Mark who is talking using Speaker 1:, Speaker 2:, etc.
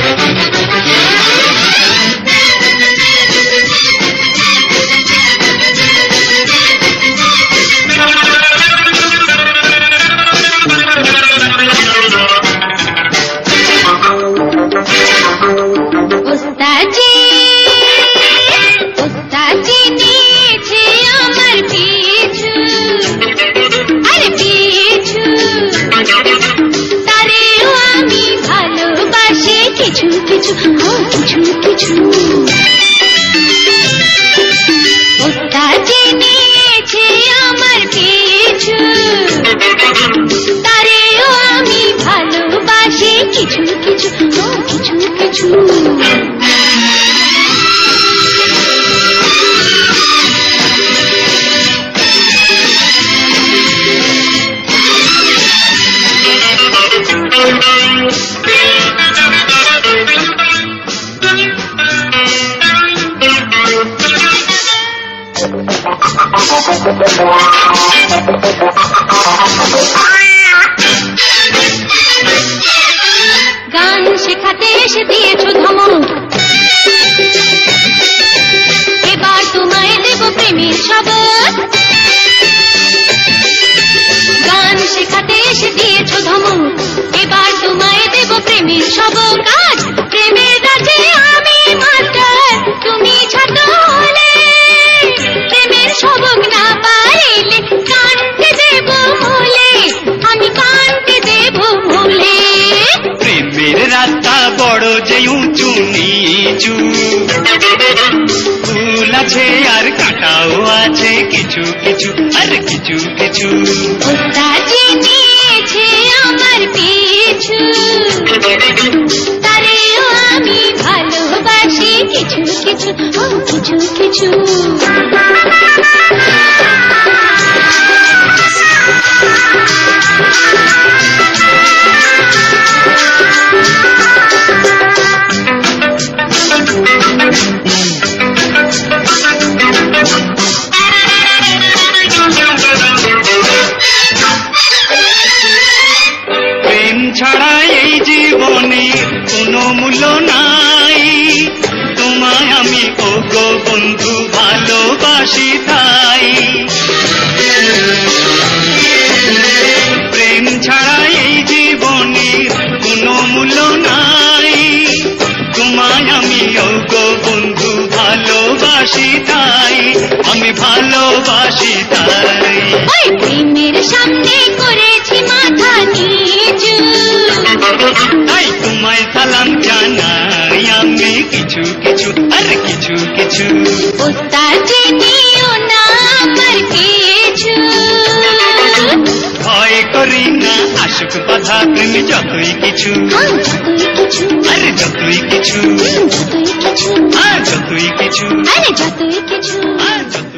Speaker 1: গান শেখাতে এসে দিয়েছো ধমক, এবার তোমায় দেব প্রেমের শপথ। গান শেখাতে এসে দিয়েছো ধমক, এবার তোমায় দেব প্রেমের শপথ। আজ প্রেমের রাজে আমি মাস্টার, তুমি ছাত্র হলে, প্রেমের সবক না পাইলে কানতে দেব মূলে, আমি কানতে দেব মূলে।
Speaker 2: প্রেমের রাস্তা বড় যে উঁচু নিচু, ফুল আছে আর কাঁটাও আছে কিছু কিছু, আর কিছু কিছু।
Speaker 1: ওস্তাজি নিয়েছে আমার পিছু, তারেও আমি ভালোবাসি কিছু কিছু, ও কিছু কিছু।
Speaker 2: প্রেম ছাড়া এই জীবনে কোনো মূল্য নাই, তোমায় আমি ওগো বন্ধু ভালোবাসি তাই। প্রেম ছাড়া এই জীবনে কোনো মূল্য নাই, তোমায় আমি ওগো বন্ধু ভালোবাসি তাই, আমি ভালোবাসি তাই।
Speaker 1: ওই প্রেমের সামনে করেছি মাথা নিচু,
Speaker 2: তাই তোমায় সালাম জানাই আমি কিছু কিছু, আর কিছু কিছু।
Speaker 1: ওস্তাজি নিও না আমার কিছু,
Speaker 2: ভয় করি না আশুক বাধা প্রেম যতই কিছু,
Speaker 1: যতই কিছু,
Speaker 2: আরে যতই কিছু,
Speaker 1: যতই কিছু,
Speaker 2: আর যতই কিছু,
Speaker 1: আরে যতই কিছু।
Speaker 2: আর যতই